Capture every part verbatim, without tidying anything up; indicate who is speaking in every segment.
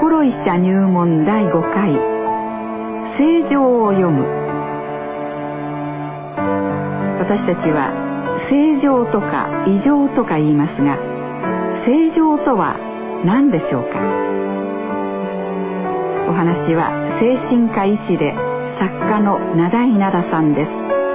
Speaker 1: 心医者入門だいごかい聖状を読む。私たちは聖状とか異常とか言いますが、聖状とは何でしょうか。お話は精神科医師で作家の名田稲田さんです。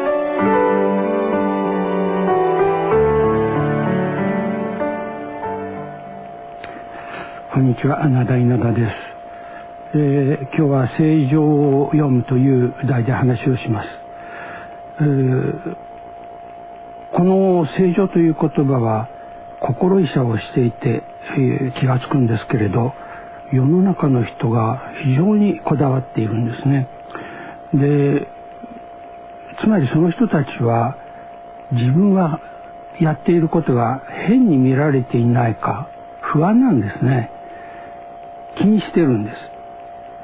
Speaker 2: こんにちは、名田稲田です。えー、今日は聖状を読むという題で話をします。えー、この聖状という言葉は心医者をしていて、えー、気がつくんですけれど、世の中の人が非常にこだわっているんですね。で、つまりその人たちは自分がやっていることが変に見られていないか不安なんですね。気にしてるんです。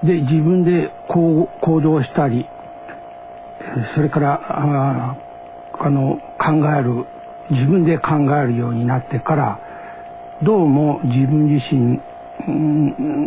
Speaker 2: で、自分でこう行動したり、それからああの考える自分で考えるようになってから、どうも自分自身、うん、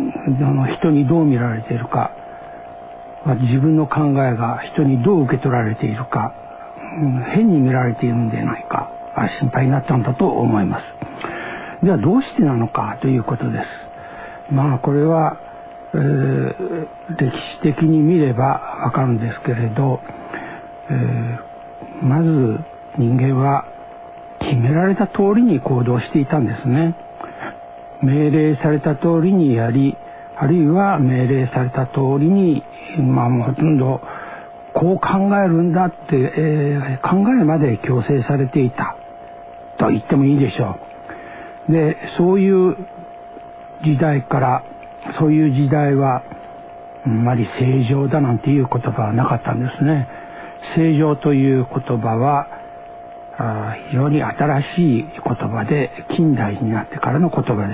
Speaker 2: あの人にどう見られているか、自分の考えが人にどう受け取られているか、うん、変に見られているんではないか、心配になったんだと思います。ではどうしてなのかということです。まあこれは、えー、歴史的に見ればわかるんですけれど、えー、まず人間は決められた通りに行動していたんですね。命令された通りにやり、あるいは命令された通りに、まあもうほとんどこう考えるんだって、えー、考えまで強制されていたと言ってもいいでしょう。で、そういう時代から、そういう時代はあんまり正常だなんていう言葉はなかったんですね。正常という言葉はあ非常に新しい言葉で、近代になってからの言葉です。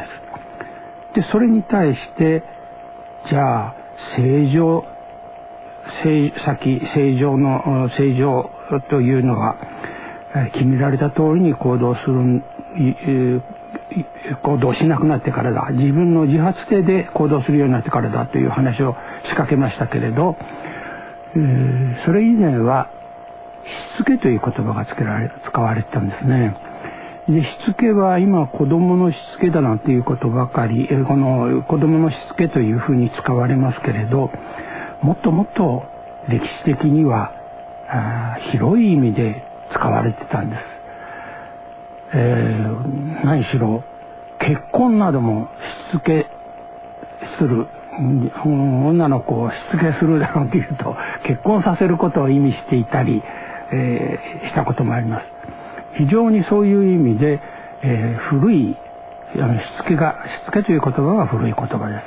Speaker 2: で、それに対してじゃあ正常、正先正常の正常というのは決められた通りに行動する行動しなくなってからだ、自分の自発性で行動するようになってからだという話を仕掛けましたけれど、えー、それ以前はしつけという言葉がつけられ使われてたんですね。で、しつけは今子供のしつけだなんていうことばかり、この子供のしつけというふうに使われますけれど、もっともっと歴史的には広い意味で使われてたんです。えー、何しろ結婚などもしつけする、女の子をしつけするだろうというと結婚させることを意味していたり、えー、したこともあります。非常にそういう意味で、えー、古いあのしつけがしつけという言葉は古い言葉です。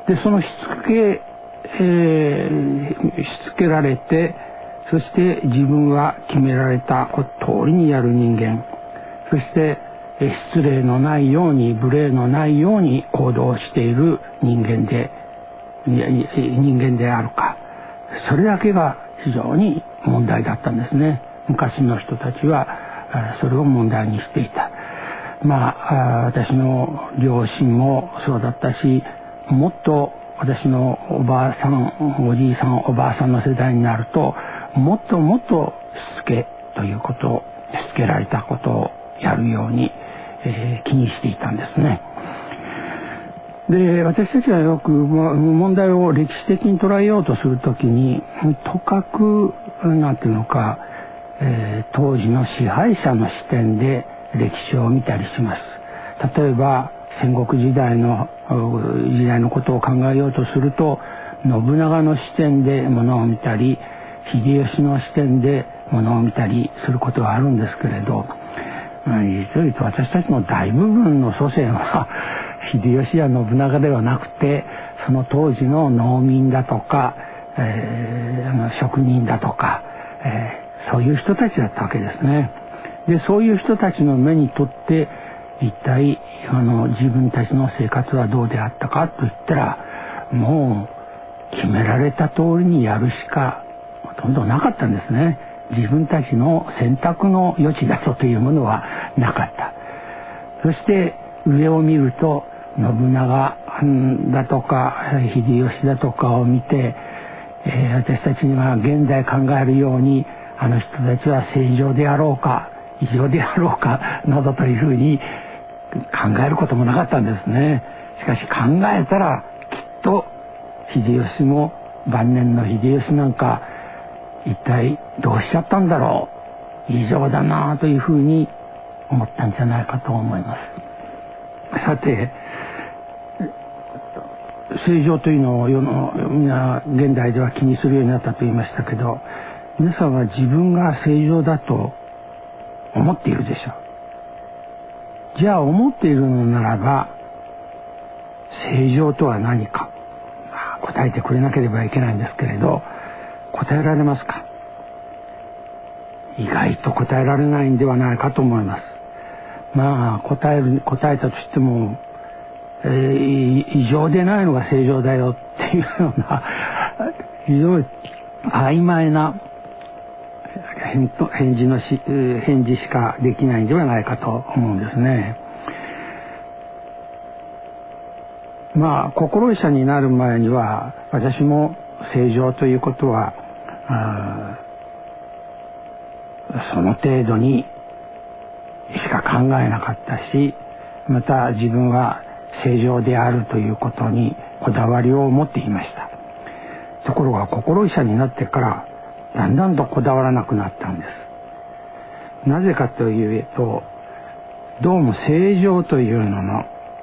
Speaker 2: で、そのしつけ、えー、しつけられて、そして自分は決められた通りにやる人間、そして失礼のないように、無礼のないように行動している人間で人間であるか、それだけが非常に問題だったんですね。昔の人たちはそれを問題にしていた。まあ私の両親もそうだったし、もっと私のおばあさん、おじいさん、おばあさんの世代になると、もっともっとしつけということを、しつけられたことをやるように、えー、気にしていたんですね。で、私たちはよく問題を歴史的に捉えようとするときに、とかくなんていうのか、えー、当時の支配者の視点で歴史を見たりします。例えば戦国時代の時代のことを考えようとすると、信長の視点でものを見たり、秀吉の視点でものを見たりすることがあるんですけれど、実を言うと私たちの大部分の祖先は秀吉や信長ではなくて、その当時の農民だとか、えー、職人だとか、えー、そういう人たちだったわけですね。で、そういう人たちの目にとって一体あの自分たちの生活はどうであったかといったら、もう決められた通りにやるしかほとんどなかったんですね。自分たちの選択の余地だというものはなかった。そして上を見ると信長だとか秀吉だとかを見て、えー、私たちには現代考えるようにあの人たちは正常であろうか異常であろうかなどというふうに考えることもなかったんですね。しかし考えたらきっと秀吉も晩年の秀吉なんか一体どうしちゃったんだろう異常だなというふうに思ったんじゃないかと思います。さて正常というのを世の皆現代では気にするようになったと言いましたけど、皆さんは自分が正常だと思っているでしょう。じゃあ思っているのならば正常とは何か、まあ、答えてくれなければいけないんですけれど、答えられますか？意外と答えられないんではないかと思います。まあ答える答えたとしても、えー、異常でないのが正常だよっていうような非常に曖昧な返事のし返事しかできないんではないかと思うんですね。まあ心医者になる前には私も正常ということはその程度にしか考えなかったし、また自分は正常であるということにこだわりを持っていました。ところが心医者になってからだんだんとこだわらなくなったんです。なぜかというと、どうも正常というのの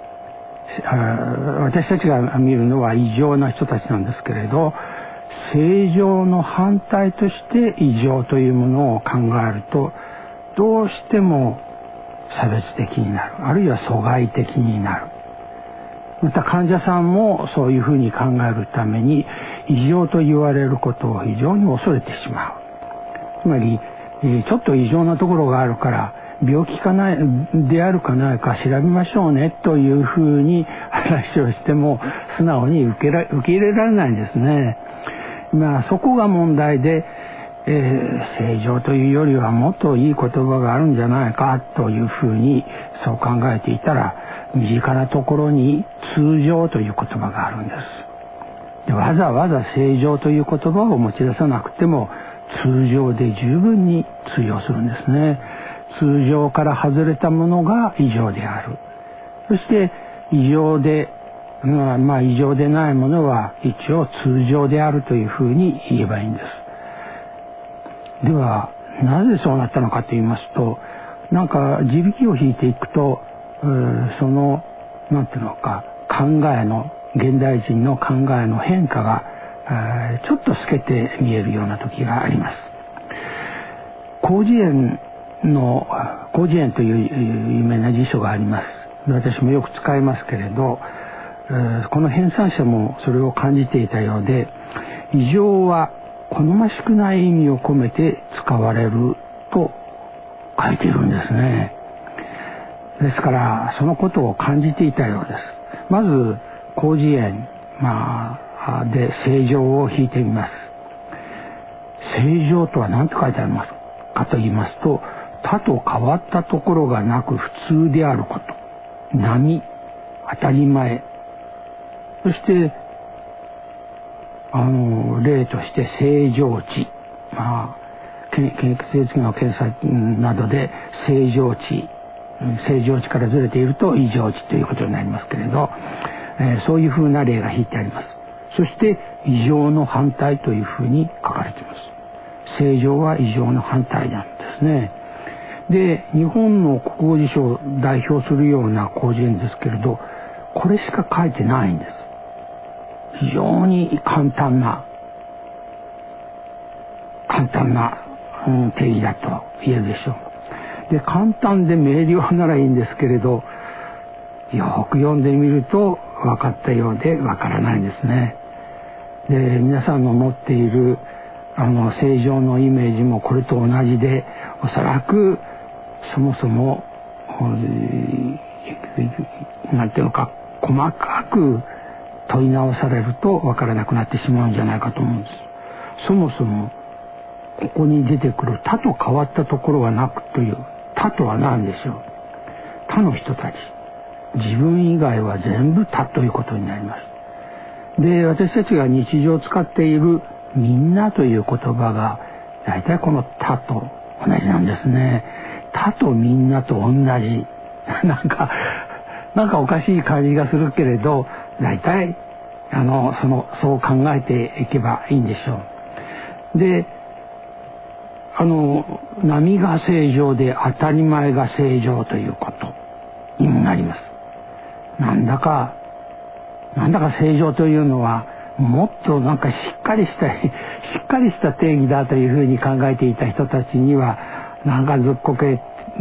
Speaker 2: 私たちが見るのは異常な人たちなんですけれど、正常の反対として異常というものを考えるとどうしても差別的になる、あるいは阻害的になる。また患者さんもそういうふうに考えるために異常と言われることを非常に恐れてしまう。つまりちょっと異常なところがあるから病気かないであるかないか調べましょうねというふうに話をしても素直に受けら受け入れられないんですね。まあそこが問題で、えー、正常というよりはもっといい言葉があるんじゃないかというふうにそう考えていたら、身近なところに通常という言葉があるんです。でわざわざ正常という言葉を持ち出さなくても通常で十分に通用するんですね。通常から外れたものが異常である。そして異常で、まあ、まあ異常でないものは一応通常であるというふうに言えばいいんです。ではなぜそうなったのかと言いますと、なんか地引きを引いていくと、そのなんていうのか考えの現代人の考えの変化がちょっと透けて見えるような時があります。広辞苑の広辞苑という有名な辞書があります。私もよく使いますけれど、この編纂者もそれを感じていたようで、異常は好ましくない意味を込めて使われると書いているんですね。ですからそのことを感じていたようです。まず広辞苑、まあ、で正常を引いてみます。正常とは何て書いてありますかと言いますと、他と変わったところがなく普通であること、並、当たり前、そしてあの例として正常値、まあ血液の検査などで正常値、正常値からずれていると異常値ということになりますけれど、えー、そういうふうな例が引いてあります。そして異常の反対というふうに書かれています。正常は異常の反対なんですね。で、日本の国語辞書を代表するような広辞苑ですけれど、これしか書いてないんです。非常に簡単な簡単な、うん、定義だと言えるでしょう。で、簡単で明瞭ならいいんですけれど、よく読んでみると分かったようで分からないんですね。で、皆さんの持っているあの正常のイメージもこれと同じで、おそらくそもそもなんていうのか細かく問い直されると分からなくなってしまうんじゃないかと思うんです。そもそもここに出てくる他と変わったところはなくという他とは何でしょう。他の人たち、 自分以外は全部他ということになります。で、私たちが日常使っているみんなという言葉が大体この他と同じなんですね。他とみんなと同じ。なんか、なんかおかしい感じがするけれど、大体、あの、その、そう考えていけばいいんでしょう。で、あの、波が正常で当たり前が正常ということにもなります。なんだか、なんだか正常というのは、もっとなんかしっかりした、しっかりした定義だというふうに考えていた人たちには、なんかずっこけ、うん、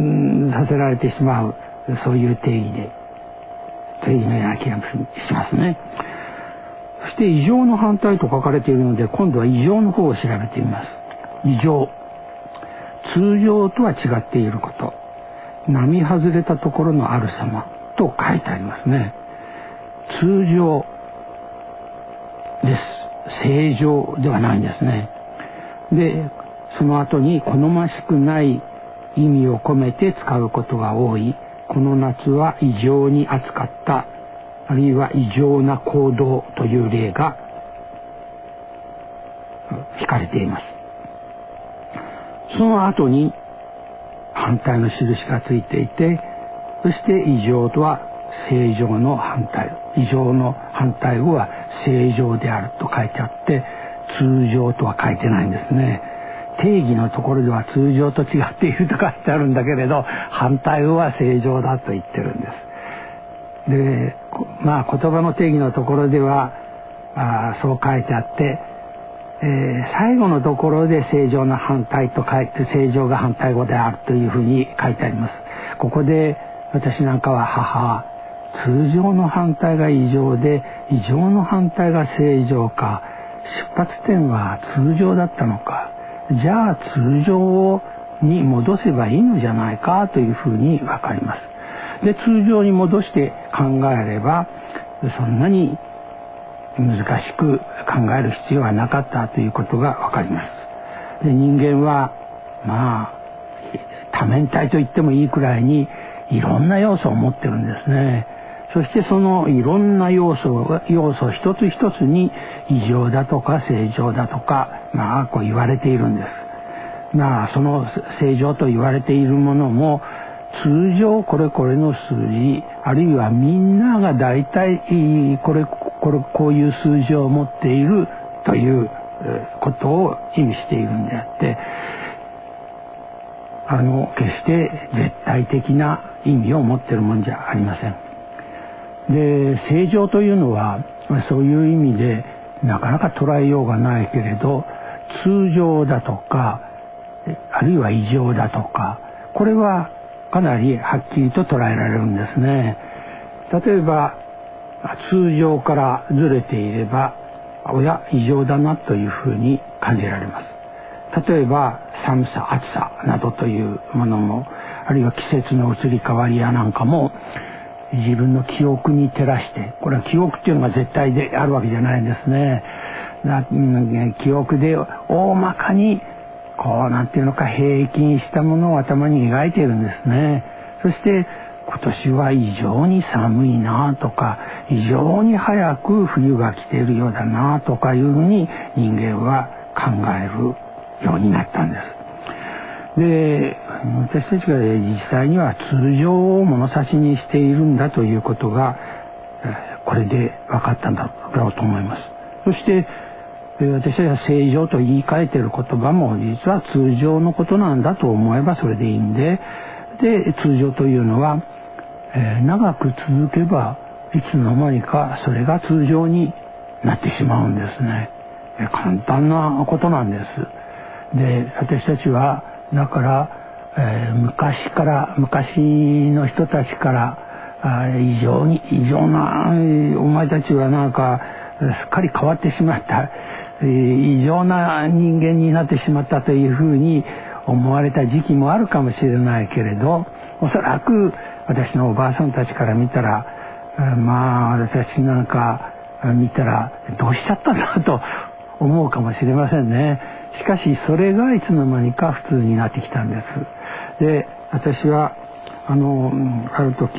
Speaker 2: させられてしまう、そういう定義で、定義のような気がしますね。そして異常の反対と書かれているので、今度は異常の方を調べてみます。異常。通常とは違っていること。並外れたところのある様と書いてありますね。通常です。正常ではないんですね。で、その後に好ましくない意味を込めて使うことが多い。この夏は異常に暑かった。あるいは異常な行動という例が引かれています。その後に反対の印がついていて、そして異常とは正常の反対、異常の反対語は正常であると書いてあって、通常とは書いてないんですね。定義のところでは通常と違っていると書いてあるんだけれど、反対語は正常だと言ってるんです。で、まあ言葉の定義のところではあそう書いてあって、えー、最後のところで正常な反対と書いて、正常が反対語であるというふうに書いてあります。ここで私なんかは母、通常の反対が異常で異常の反対が正常か、出発点は通常だったのか、じゃあ通常に戻せばいいのじゃないかというふうにわかります。で、通常に戻して考えればそんなに難しく考える必要はなかったということがわかります。で、人間はまあ多面体と言ってもいいくらいにいろんな要素を持ってるんですね。そしてそのいろんな要素要素一つ一つに異常だとか正常だとか、まあこう言われているんです。まあその正常と言われているものも通常これこれの数字、あるいはみんなが大体これこれこういう数字を持っているということを意味しているんであって、あの決して絶対的な意味を持っているもんじゃありません。で、正常というのはそういう意味でなかなか捉えようがないけれど、通常だとかあるいは異常だとか、これはかなりはっきりと捉えられるんですね。例えば通常からずれていれば、おや異常だなというふうに感じられます。例えば寒さ暑さなどというものも、あるいは季節の移り変わりやなんかも自分の記憶に照らして、これは記憶っていうのが絶対であるわけじゃないんですね。な記憶で大まかにこうなんていうのか平均したものを頭に描いているんですね。そして今年は異常に寒いなとか、異常に早く冬が来ているようだなとかいうふうに人間は考えるようになったんです。で、私たちが実際には通常を物差しにしているんだということがこれで分かったんだろうと思います。そして私たちが正常と言い換えている言葉も実は通常のことなんだと思えばそれでいいんで、で通常というのは、えー、長く続けばいつの間にかそれが通常になってしまうんですね。簡単なことなんです。で、私たちはだから、えー、昔から昔の人たちからあ異常に異常なお前たちはなんかすっかり変わってしまった、えー、異常な人間になってしまったというふうに思われた時期もあるかもしれないけれど、おそらく私のおばあさんたちから見たら、まあ私なんか見たらどうしちゃったんだと思うかもしれませんね。しかしそれがいつの間にか普通になってきたんです。で、私はあのある時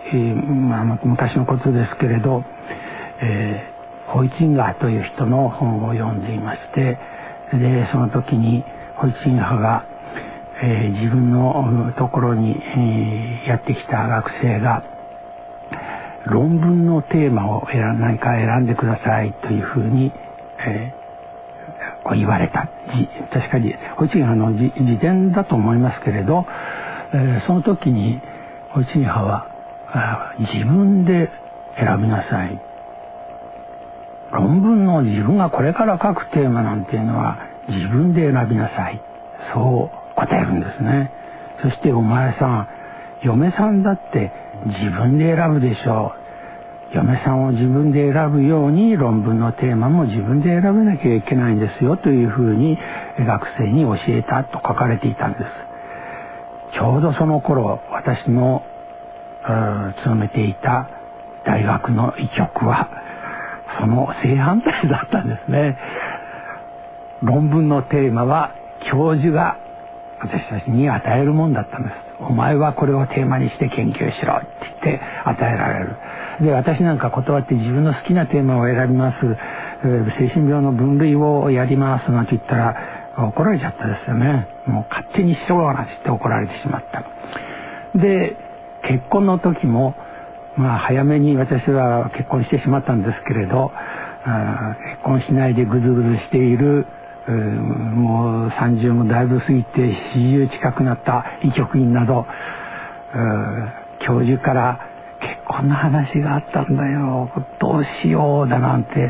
Speaker 2: えーまあ、昔のことですけれど、えー、ホイチンガーという人の本を読んでいまして、でその時にホイチンガーが、えー、自分のところに、えー、やってきた学生が論文のテーマを選何か選んでくださいというふうに、えー、こう言われた。確かにホイチンガーの自伝だと思いますけれど、えー、その時にホイチンガーは自分で選びなさい。論文の自分がこれから書くテーマなんていうのは自分で選びなさい。そう答えるんですね。そしてお前さん、嫁さんだって自分で選ぶでしょう。嫁さんを自分で選ぶように論文のテーマも自分で選べなきゃいけないんですよというふうに学生に教えたと書かれていたんです。ちょうどその頃私の勤めていた大学の医局はその正反対だったんですね。論文のテーマは教授が私たちに与えるもんだったんです。お前はこれをテーマにして研究しろって言って与えられる。で、私なんか断って自分の好きなテーマを選びます、精神病の分類をやりますなんて言ったら怒られちゃったですよね。もう勝手にしろなんて言って怒られてしまった。で、結婚の時もまあ早めに私は結婚してしまったんですけれど、結婚しないでぐずぐずしているもうさんじゅうもだいぶ過ぎてよんじゅう近くなった医局員など教授から結婚の話があったんだよ、どうしようだなんて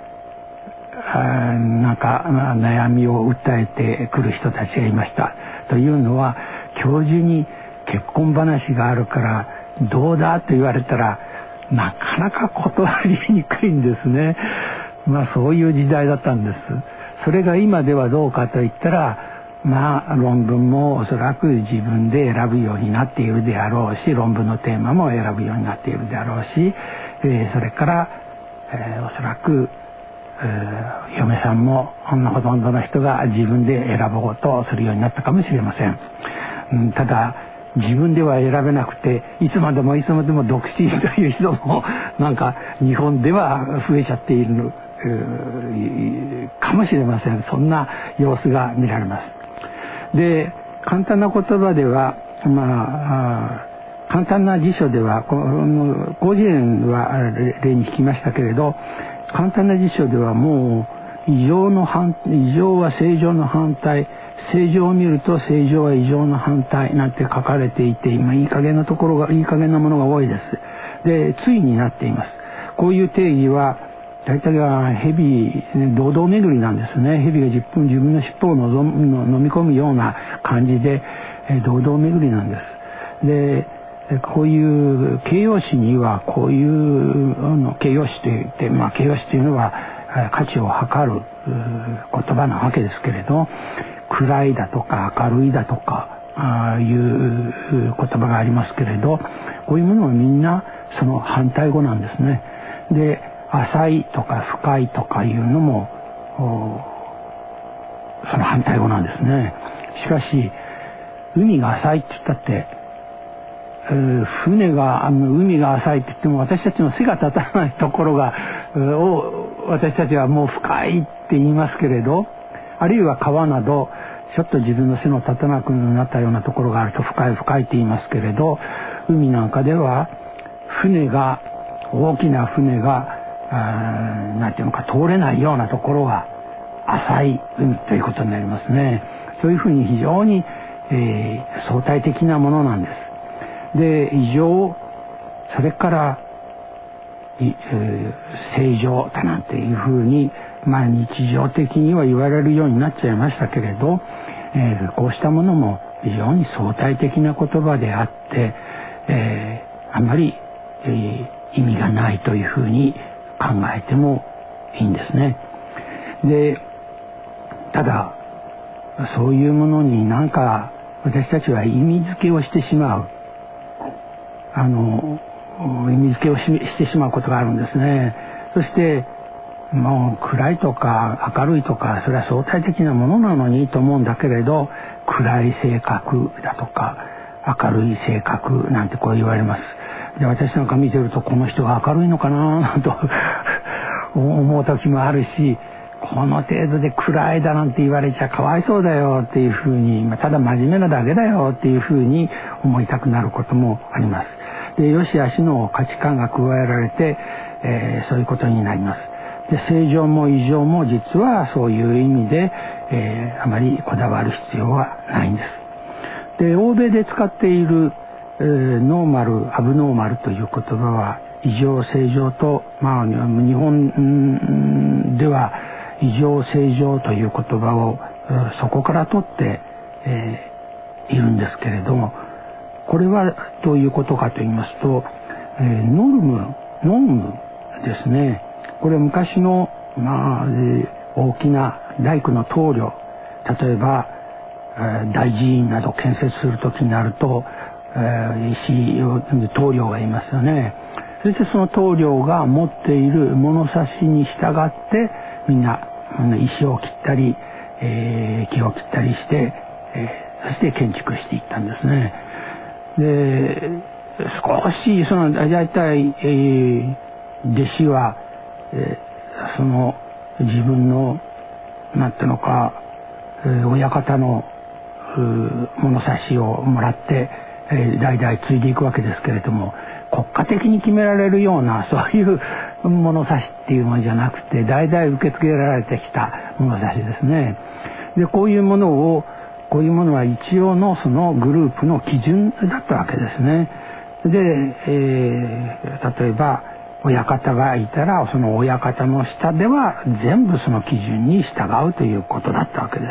Speaker 2: なんか悩みを訴えてくる人たちがいました。というのは教授に結婚話があるからどうだと言われたらなかなか断りにくいんですね。まあそういう時代だったんです。それが今ではどうかといったら、まあ論文もおそらく自分で選ぶようになっているであろうし、論文のテーマも選ぶようになっているであろうし、えー、それから、えー、おそらく、えー、嫁さんもほとんどの人が自分で選ぼうとするようになったかもしれません。うん、ただ自分では選べなくていつまでもいつまでも独身という人もなんか日本では増えちゃっているかもしれません。そんな様子が見られます。で、簡単な言葉では、まあ、簡単な辞書では広辞苑は例に引きましたけれど、簡単な辞書ではもう異常の反異常は正常の反対、正常を見ると正常は異常の反対なんて書かれていて、今いい加減なところがいい加減なものが多いです。で、対になっています。こういう定義は大体が蛇、堂々巡りなんですね。蛇がじゅっぷん自分の尻尾をのぞ飲み込むような感じで堂々巡りなんです。で、こういう形容詞にはこういうの形容詞といって、まあ形容詞というのは価値を測る言葉なわけですけれど、暗いだとか明るいだとかあいう言葉がありますけれど、こういうものはみんなその反対語なんですね。で、浅いとか深いとかいうのもその反対語なんですね。しかし海が浅いって言ったって、えー、船があの海が浅いって言っても私たちの背が立たないところがを私たちはもう深いって言いますけれど、あるいは川などちょっと自分の背の立たなくなったようなところがあると深い深いって言いますけれど、海なんかでは船が大きな船がなんていうのか通れないようなところが浅い海ということになりますね。そういうふうに非常に、えー、相対的なものなんです。で、異常、それから、えー、正常だなんていうふうに、まあ、日常的には言われるようになっちゃいましたけれど、えー、こうしたものも非常に相対的な言葉であって、えー、あまり、えー、意味がないというふうに考えてもいいんですね。で、ただそういうものになんか私たちは意味付けをしてしまうあの意味付けを し, してしまうことがあるんですね。そしてもう暗いとか明るいとかそれは相対的なものなのにと思うんだけれど、暗い性格だとか明るい性格なんてこう言われます。 で私なんか見てるとこの人が明るいのかなと思う時もあるし、この程度で暗いだなんて言われちゃかわいそうだよっていうふうに、まあ、ただ真面目なだけだよっていうふうに思いたくなることもあります。で、良し悪しの価値観が加えられて、えー、そういうことになります。で、正常も異常も実はそういう意味で、えー、あまりこだわる必要はないんです。で、欧米で使っている、えー、ノーマル、アブノーマルという言葉は異常、正常と、まあ、日本では異常、正常という言葉をそこから取って、えー、いるんですけれども、これはどういうことかと言いますと、えー、ノルム、ノームですね。これは昔の、まあ、えー、大きな大工の棟梁、例えば、えー、大寺院など建設するときになると、えー、石を棟梁がいますよね。そしてその棟梁が持っている物差しに従ってみんな石を切ったり、えー、木を切ったりして、えー、そして建築していったんですね。で、少しその大体、えー、弟子は、えー、その自分のなんていうのか、えー、親方の物差しをもらって、えー、代々継いでいくわけですけれども、国家的に決められるようなそういう物差しっていうものじゃなくて、代々受け付けられてきた物差しですね。で、こういうものをこういうものは一応のそのグループの基準だったわけですね。で、えー、例えば親方がいたら、その親方の下では全部その基準に従うということだったわけです。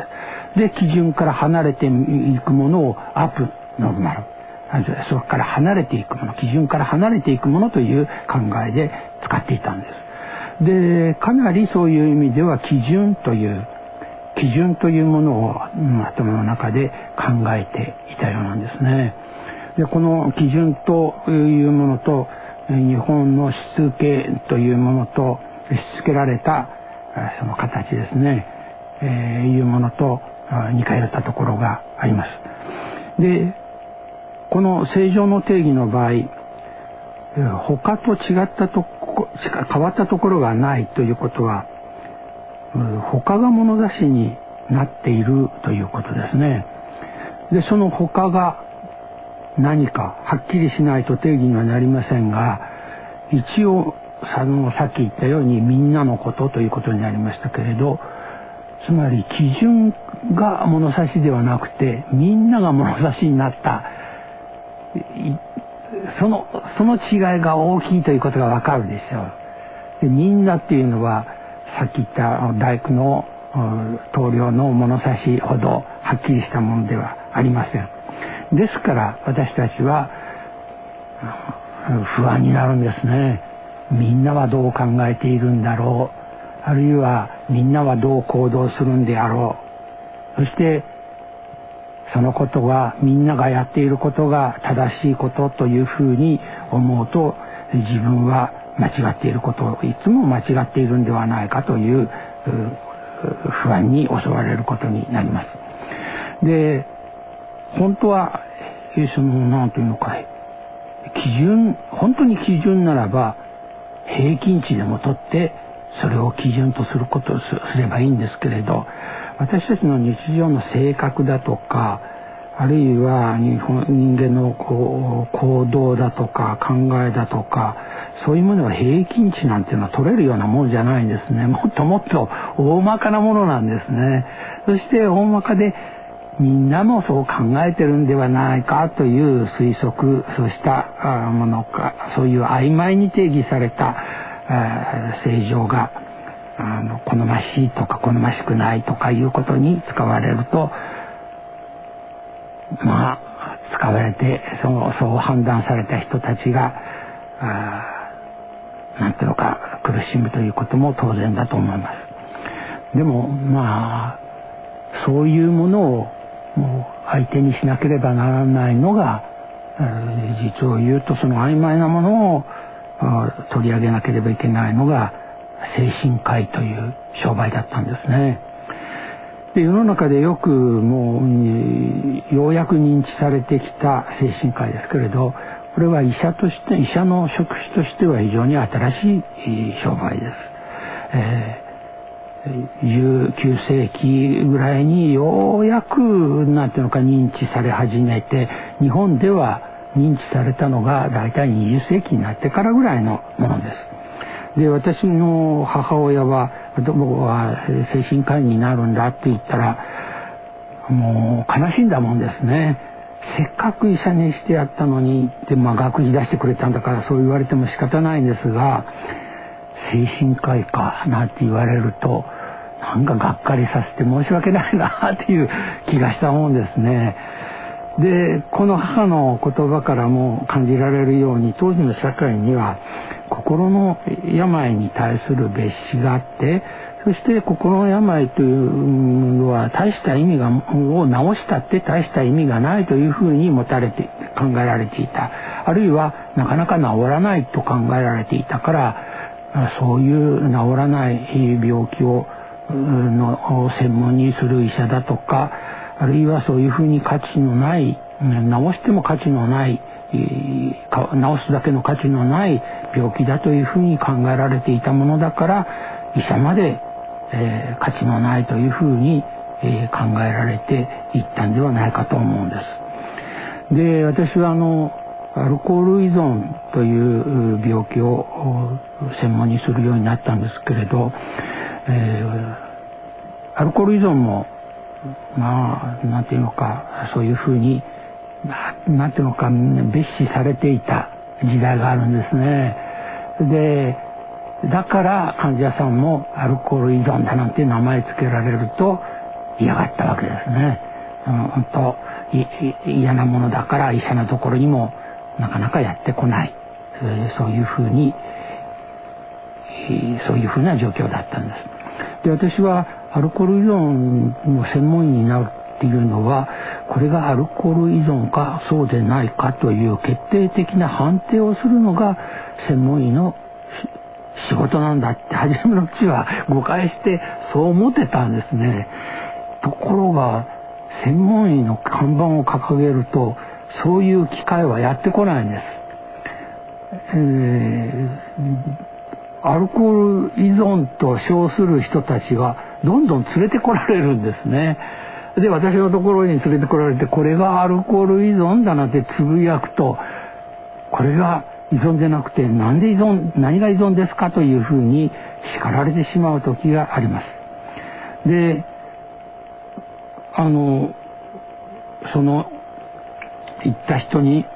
Speaker 2: で、基準から離れていくものをアップノルマル、そこから離れていくもの、基準から離れていくものという考えで使っていたんです。で、かなりそういう意味では基準という基準というものを頭の中で考えていたようなんですね。で、この基準というものと日本のしつけというものとしつけられたその形ですね、えー、いうものと似通ったところがあります。で、この正常の定義の場合、他と違ったとこ変わったところがないということは、他が物差しになっているということですね。で、その他が何かはっきりしないと定義にはなりませんが、一応あのさっき言ったようにみんなのことということになりましたけれど、つまり基準が物差しではなくてみんなが物差しになった、そのその違いが大きいということがわかるでしょう。で、みんなっていうのはさっき言った大工の棟梁の物差しほどはっきりしたものではありません。ですから私たちは不安になるんですね。みんなはどう考えているんだろう、あるいはみんなはどう行動するんであろう、そしてそのことがみんながやっていることが正しいことというふうに思うと、自分は間違っていることをいつも間違っているんではないかという不安に襲われることになります。で、本当はその何というのか、基準、本当に基準ならば平均値でも取ってそれを基準とすることをすればいいんですけれど、私たちの日常の性格だとか、あるいは日本人間のこう行動だとか考えだとか、そういうものは平均値なんていうのは取れるようなものじゃないんですね。もっともっと大まかなものなんですね。そして大まかでみんなもそう考えてるんではないかという推測、そうしたものか、そういう曖昧に定義された正常があの好ましいとか好ましくないとかいうことに使われると、まあ使われてそうそう判断された人たちがなんていうのか苦しむということも当然だと思います。でもまあそういうものをもう相手にしなければならないのが、実を言うとその曖昧なものを取り上げなければいけないのが精神科医という商売だったんですね。で、世の中でよくもうようやく認知されてきた精神科医ですけれど、 これは医者として医者の職種としては非常に新しい商売です。えー、じゅうきゅうせいきぐらいにようやくなんていうのか認知され始めて、日本では認知されたのがだいたいにじゅっせいきになってからぐらいのものです。で、私の母親は僕は精神科医になるんだって言ったらもう悲しんだもんですね。せっかく医者にしてやったのにで、まあ、学費出してくれたんだからそう言われても仕方ないんですが、精神科医かなんて言われるとなんかがっかりさせて申し訳ないなっていう気がしたもんですね。で、この母の言葉からも感じられるように、当時の社会には心の病に対する別視があって、そして心の病というのは大した意味がを治したって大した意味がないというふうに持たれて考えられていた。あるいはなかなか治らないと考えられていたから、そういう治らない病気をの専門にする医者だとか、あるいはそういうふうに価値のない治しても価値のない治すだけの価値のない病気だというふうに考えられていたものだから、医者まで、えー、価値のないというふうに、えー、考えられていったんではないかと思うんです。で、私はあのアルコール依存という病気を専門にするようになったんですけれど、えー、アルコール依存もまあなんていうのか、そういうふうになんていうのか蔑視されていた時代があるんですね。で、だから患者さんもアルコール依存だなんて名前つけられると嫌がったわけですね。うん、本当嫌なものだから医者のところにもなかなかやってこない、そういうふうにそういうふうな状況だったんです。で、私はアルコール依存の専門医になるっていうのは、これがアルコール依存かそうでないかという決定的な判定をするのが専門医の仕事なんだって初めのうちは誤解してそう思ってたんですね。ところが専門医の看板を掲げるとそういう機会はやってこないんです。えー、アルコール依存と称する人たちがどんどん連れてこられるんですね。で、私のところに連れてこられて、これがアルコール依存だなんてつぶやくと、これが依存でなくてなんで依存何が依存ですかというふうに叱られてしまう時があります。で、あのその言った人に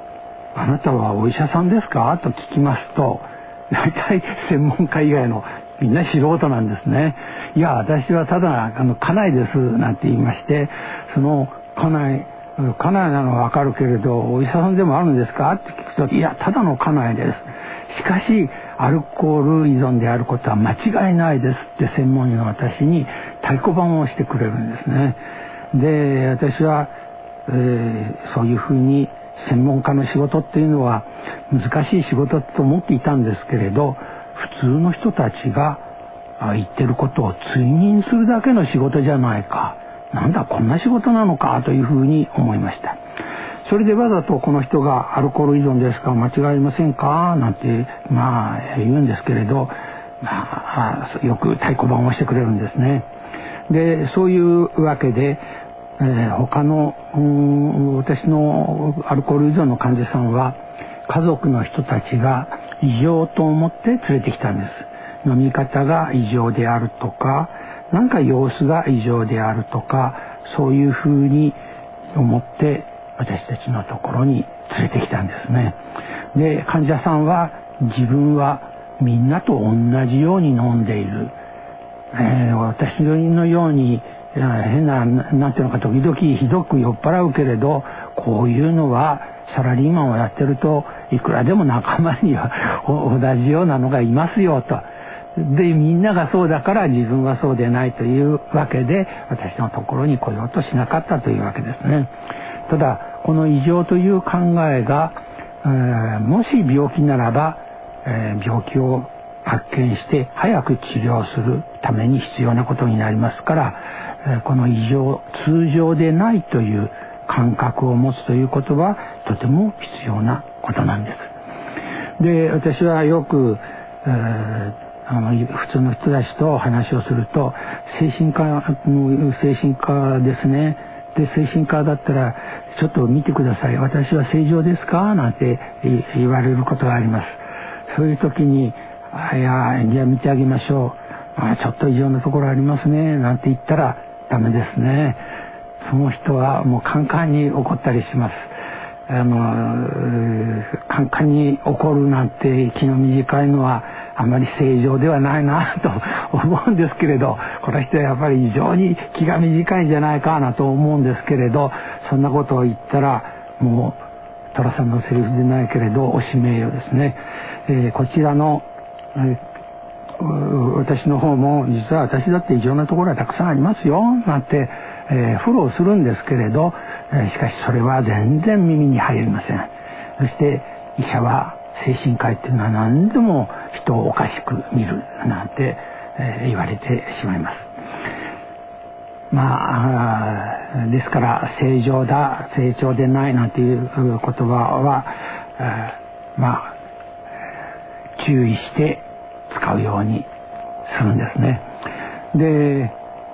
Speaker 2: 「あなたはお医者さんですか?」と聞きますと、大体専門家以外のみんな素人なんですね。いや、私はただあの家内ですなんて言いまして、その家内家内なのはわかるけれどお医者さんでもあるんですかって聞くと、いや、ただの家内です。しかしアルコール依存であることは間違いないですって専門医の私に太鼓判をしてくれるんですね。で、私は、えー、そういうふうに専門家の仕事っていうのは難しい仕事と思っていたんですけれど、普通の人たちが言ってることを追認するだけの仕事じゃないか、なんだこんな仕事なのかというふうに思いました。それでわざとこの人がアルコール依存ですか、間違いありませんかなんてまあ言うんですけれど、まあ、よく太鼓判をしてくれるんですね。で、そういうわけで、えー、他の私のアルコール依存の患者さんは家族の人たちが異常と思って連れてきたんです。飲み方が異常であるとか、なんか様子が異常であるとか、そういうふうに思って私たちのところに連れてきたんですね。で、患者さんは自分はみんなと同じように飲んでいる、えー、私のように変な、なんていうのか、時々ひどく酔っ払うけれど、こういうのはサラリーマンをやってるといくらでも仲間には同じようなのがいますよと。で、みんながそうだから自分はそうでないというわけで、私のところに来ようとしなかったというわけですね。ただ、この異常という考えが、えー、もし病気ならば、えー、病気を発見して早く治療するために必要なことになりますから、えー、この異常、通常でないという感覚を持つということはとても必要なことなんです。で、私はよく、えー、あの普通の人たちと話をすると、精神科精神科ですね。で、精神科だったらちょっと見てください、私は正常ですかなんて言われることがあります。そういう時に、あ、いや、じゃあ見てあげましょう、あ、ちょっと異常なところありますねなんて言ったらダメですね。その人はもうカンカンに怒ったりします。あのカンカンに怒るなんて気の短いのはあまり正常ではないなと思うんですけれど、この人はやっぱり非常に気が短いんじゃないかなと思うんですけれど、そんなことを言ったらもう寅さんのセリフでないけれどおしめよですね。えー、こちらの、えー、私の方も実は私だって異常なところはたくさんありますよなんて、えー、フォローするんですけれど、えー、しかしそれは全然耳に入りません。そして医者は精神科医っていうのは何でも人をおかしく見るなんて、えー、言われてしまいます。まあですから正常だ正常でないなんていう言葉は、えー、まあ注意して使うようにするんですね。で、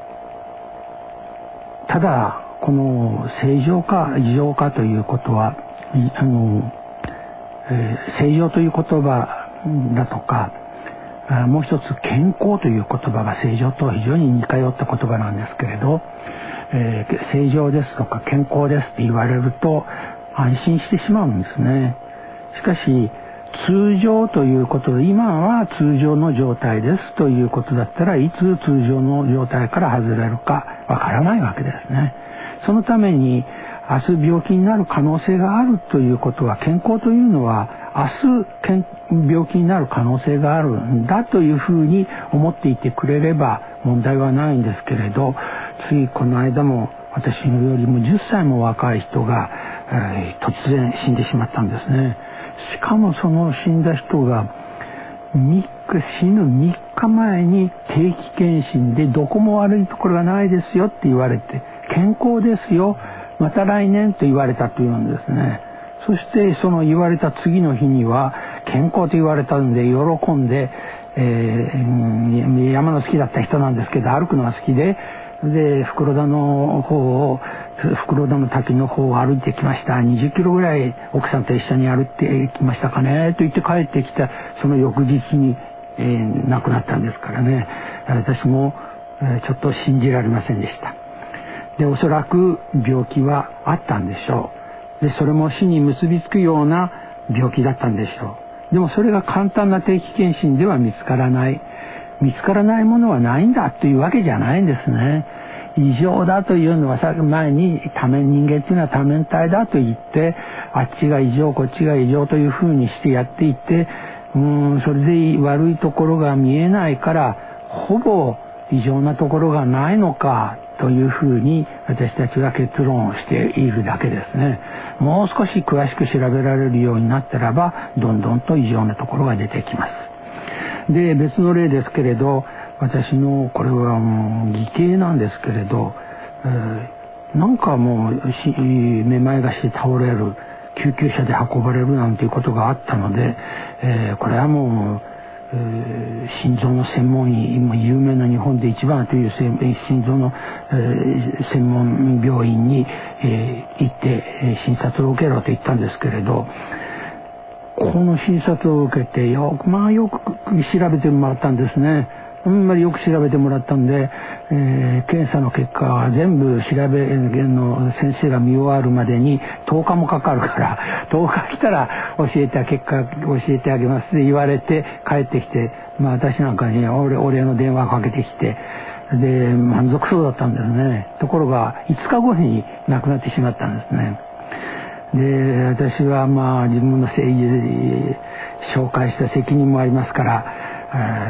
Speaker 2: ただこの正常か異常かということはあの、えー、正常という言葉だとか、もう一つ健康という言葉が正常とは非常に似通った言葉なんですけれど、えー、正常ですとか健康ですって言われると安心してしまうんですね。しかし通常ということで、今は通常の状態ですということだったらいつ通常の状態から外れるかわからないわけですね。そのために明日病気になる可能性があるということは、健康というのは明日病気になる可能性があるんだというふうに思っていてくれれば問題はないんですけれど、ついこの間も私のよりもじゅっさいも若い人が、えー、突然死んでしまったんですね。しかもその死んだ人がみっか死ぬみっかまえに定期検診でどこも悪いところがないですよって言われて、健康ですよまた来年と言われたというんですね。そしてその言われた次の日には健康と言われたんで喜んで、えー、山の好きだった人なんですけど歩くのが好きで、で袋田の方を袋田の滝の方を歩いてきました。にじゅっキロぐらい奥さんと一緒に歩いてきましたかねと言って帰ってきたその翌日に、えー、亡くなったんですからね。私も、えー、ちょっと信じられませんでした。で、おそらく病気はあったんでしょう。で、それも死に結びつくような病気だったんでしょう。でもそれが簡単な定期検診では見つからない。見つからないものはないんだというわけじゃないんですね。異常だというのはさ前に多面人間というのは多面体だと言って、あっちが異常こっちが異常というふうにしてやっていって、うーんそれで悪いところが見えないからほぼ異常なところがないのかというふうに私たちは結論をしているだけですね。もう少し詳しく調べられるようになったらばどんどんと異常なところが出てきます。で、別の例ですけれど、私のこれはもう義兄なんですけれど、えー、なんかもうめまいがして倒れる、救急車で運ばれるなんていうことがあったので、えー、これはもう、えー、心臓の専門医、今有名な日本で一番という心臓の、えー、専門病院に、えー、行って診察を受けろと言ったんですけれど、この診察を受けてよくまあよく調べてもらったんですね。あんまりよく調べてもらったんで、えー、検査の結果は全部調べの先生が見終わるまでにとおかもかかるからとおか来たら教えて結果教えてあげますって言われて帰ってきて、まあ私なんかにお礼の電話かけてきて、で満足そうだったんですね。ところがいつかごに亡くなってしまったんですね。で、私はまあ自分の誠意で紹介した責任もありますから、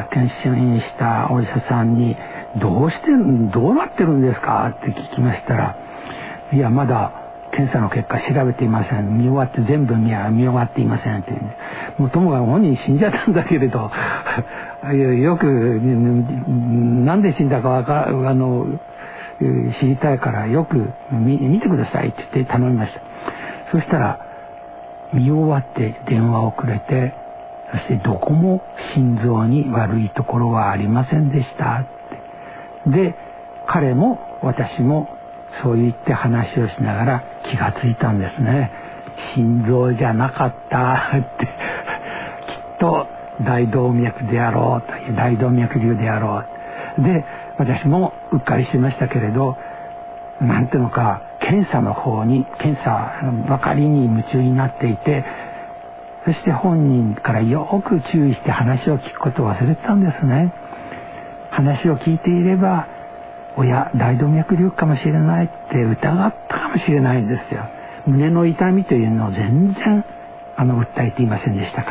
Speaker 2: 検診したお医者さんにどうしてどうなってるんですかって聞きましたら、いやまだ検査の結果調べていません、見終わって全部見見終わっていませんっていう、ね、もうともかく本人死んじゃったんだけれどよくなんで死んだかわかあの知りたいからよく 見, 見てくださいって言って頼みました。そしたら見終わって電話をくれて、そしてどこも心臓に悪いところはありませんでしたって。で、彼も私もそう言って話をしながら気がついたんですね。心臓じゃなかったってきっと大動脈であろうという大動脈瘤であろう。で、私もうっかりしましたけれど、なんていうのか検査の方に検査ばかりに夢中になっていて、そして本人からよく注意して話を聞くことを忘れてたんですね。話を聞いていれば、おや大動脈瘤かもしれないって疑ったかもしれないんですよ。胸の痛みというのを全然あの訴えていませんでしたから。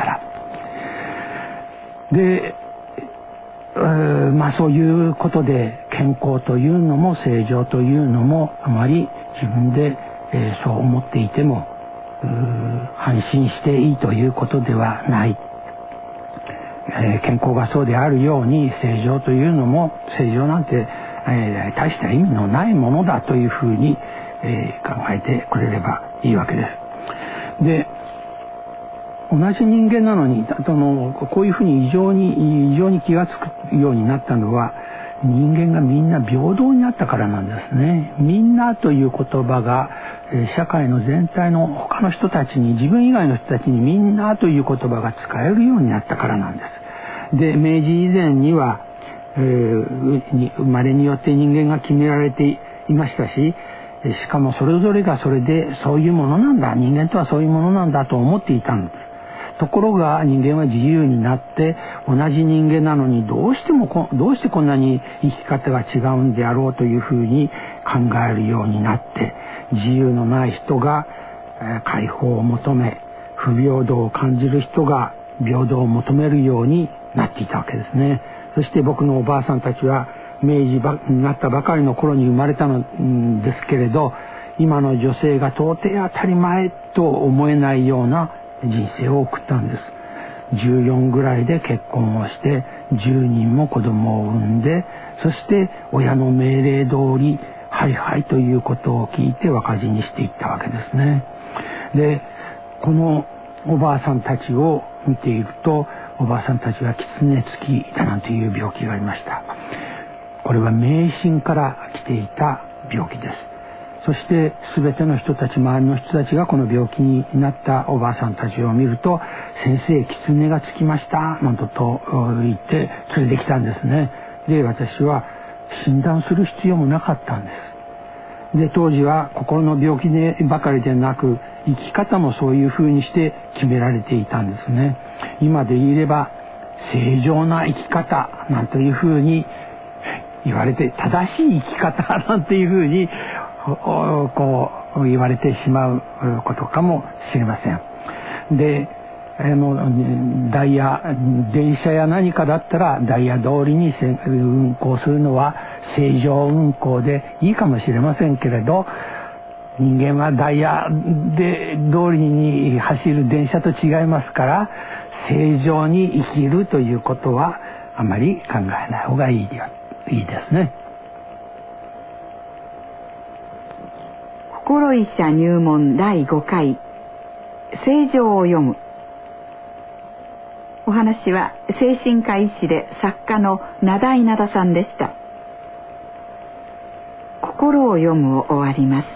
Speaker 2: で、まあそういうことで健康というのも正常というのもあまり自分で、えー、そう思っていても安心していいということではない、えー、健康がそうであるように正常というのも正常なんて、えー、大した意味のないものだというふうに、えー、考えてくれればいいわけです。で、同じ人間なのにあのこういうふうに異常に異常に気がつくようになったのは、人間がみんな平等になったからなんですね。みんなという言葉が社会の全体の他の人たちに、自分以外の人たちにみんなという言葉が使えるようになったからなんです。で、明治以前には、えー、生まれによって人間が決められていましたし、しかもそれぞれがそれでそういうものなんだ、人間とはそういうものなんだと思っていたんです。ところが人間は自由になって同じ人間なのにどうしてもこどうしてこんなに生き方が違うんであろうというふうに考えるようになって、自由のない人が解放を求め、不平等を感じる人が平等を求めるようになっていたわけですね。そして僕のおばあさんたちは明治になったばかりの頃に生まれたのですけれど、今の女性が到底当たり前と思えないような人生を送ったんです。じゅうよんぐらいで結婚をしてじゅうにんも子供を産んで、そして親の命令通りはいはいということを聞いて若死にしていったわけですね。で、このおばあさんたちを見ていると、おばあさんたちは狐つきだなんていう病気がありました。これは迷信から来ていた病気です。そして全ての人たち、周りの人たちがこの病気になったおばあさんたちを見ると、先生狐がつきましたなんとと言って連れてきたんですね。で、私は診断する必要もなかったんです。で、当時は心の病気でばかりでなく、生き方もそういうふうにして決められていたんですね。今で言えば正常な生き方なんというふうに言われて、正しい生き方なんていうふうにこう言われてしまうことかもしれません。で、あのダイヤ電車や何かだったらダイヤ通りに運行するのは正常運行でいいかもしれませんけれど、人間はダイヤで通りに走る電車と違いますから、正常に生きるということはあまり考えない方がいいで、いいですね。
Speaker 1: 心医者入門だいごかい、正常を読む。お話は精神科医師で作家の名田稲田さんでした。心を読むを終わります。